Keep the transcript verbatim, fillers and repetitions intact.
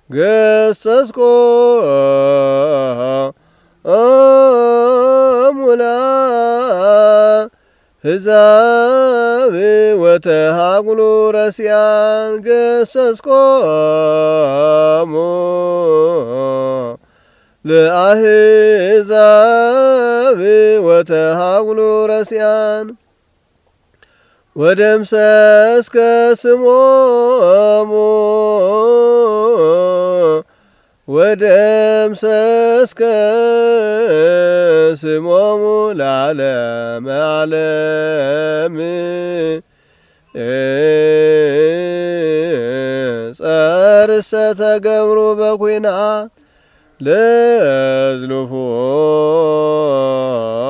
ገሰስኮ ሙላ ሕዛብ ወተሃጉሉ ረስያን ገሰስኮሙ ለአሕዛብ ወተሃጉሉ ረስያን ወደምሰስከ ስሞሙ ወደምሰስከ ስሞሙ ለዓለመ ዓለም ጸርሰ ተገብሩ በኩናት ለዝሉፎ